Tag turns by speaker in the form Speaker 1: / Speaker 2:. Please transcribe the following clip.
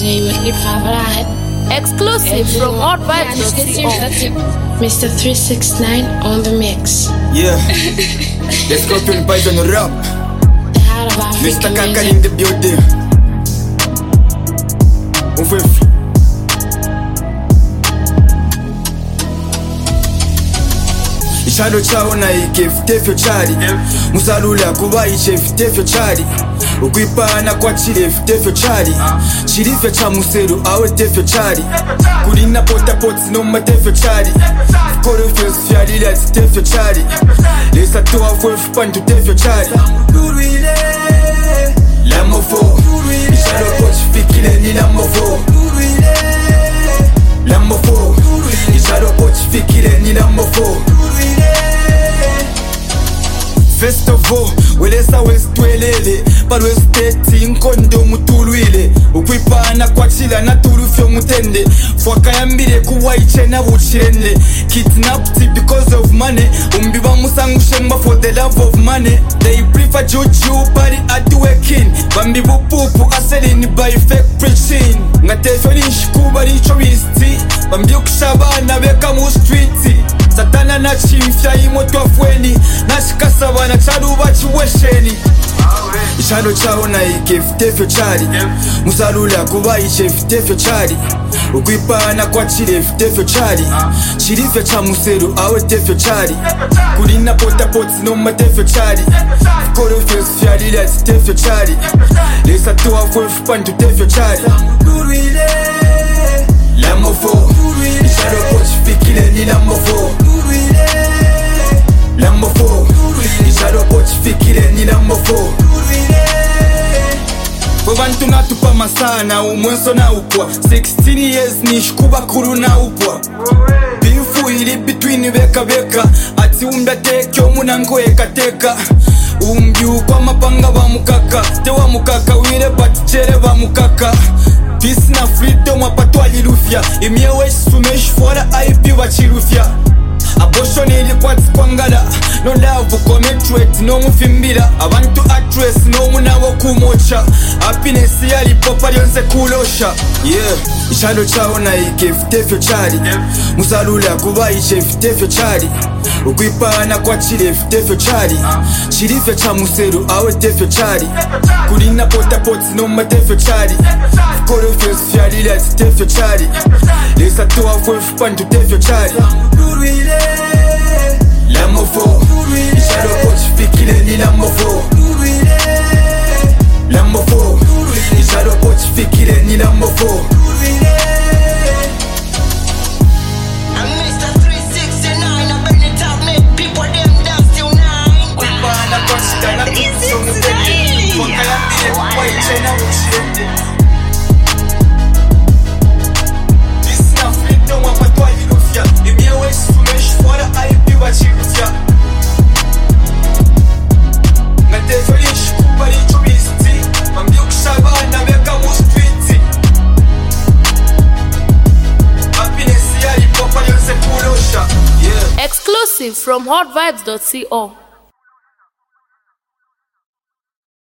Speaker 1: Exclusive from HotVibes.co.
Speaker 2: Mr. 369 on the mix.
Speaker 3: Yeah, the Scorpion Poison rap.
Speaker 2: The heart of African
Speaker 3: Mr. Kaka
Speaker 2: music.
Speaker 3: in the building. Ishado chawo na ike fitefyo chari Musalula kuba iche fitefyo chari Ukwipana kwa chile fitefyo chari Chirifyo cha museru awe tefyo chari Kulina pota poti no matefyo chari Koro fyos fyarila tefyo chari Lesa toa fwefu pantu tefyo chari Lamofo Ishado pochi fikile ni lamofo Lamofo Ishado pochi fikile ni lamofo First of all, welesa westwelele Palo esteti nkondo mutulwile Ukwipana kwa chila na turufyo mutende Fwaka yambire kuwa iche na buchirende Kidnapped because of money Umbiba musangushengba for the love of money They prefer juju bari adi working Bambi bupupu aselini by fake preaching Ngatefyo nishikuba nicho wisti Bambi ukushabana beka mu streeti Satana na chimfya imoto afweni Nashikasabana charuba chiwesheni Ishado chawo na ike fitefyo chari Musalula kuba iche fitefyo chari Ukwipana kwa chile fitefyo chari Chirifyo cha museru awe tefyo chari Kulina pota poti no matefyo chari Koro fyos fyarila tefyo chari Lesa toa fwefu pantu tefyo chari Lamofo Ishado pochi fikile ni lamofo Lamofo Ishado pochi fikile ni lamofo Bantu natupa masana umwenso na upwa 16 years nishikuba kuru na upwa Bifu ili between beka beka Ati umda tekyo munango eka teka Umbiu kwa mapanga ba mukaka Tewa mukaka wile batichere ba mukaka Peace na freedom wapatwa lilufya Imyewe sumeshi fora IP wachilufya Abortion ili kwati kwangala No love committee no mufimbira Abantu address no munawo kumocha Happiness yali popa lyonse kulosha Yeah Ishado chawo na ike fitefyo chari Musalula kuba iche fitefyo chari Ukwipana kwa chile fitefyo chari Chirifyo cha museru awe tefyo chari Kulina pota poti no matefyo chari Koro fyos fyarila tefyo chari Lesa toa fwefu pantu tefyo chari Lamofo Ishado pochi fikile ni lamofo Lamofo Ishado pochi fikile ni lamofo
Speaker 4: Mr. 369, I bring it up, make people them dance till 9.
Speaker 3: Kwipana kwa chila na turufyo mutende Fwaka yambire kuwa iche na buchirende Peace na freedom wapatwa lilufya Imyewe sumeshi fora IP wachilufya Ngatefyo nishikuba nicho wisti Bambi ukushabana beka mu streeti Happiness yali popa lyonse kulosha Yeah
Speaker 1: Exclusive from HotVibes.co.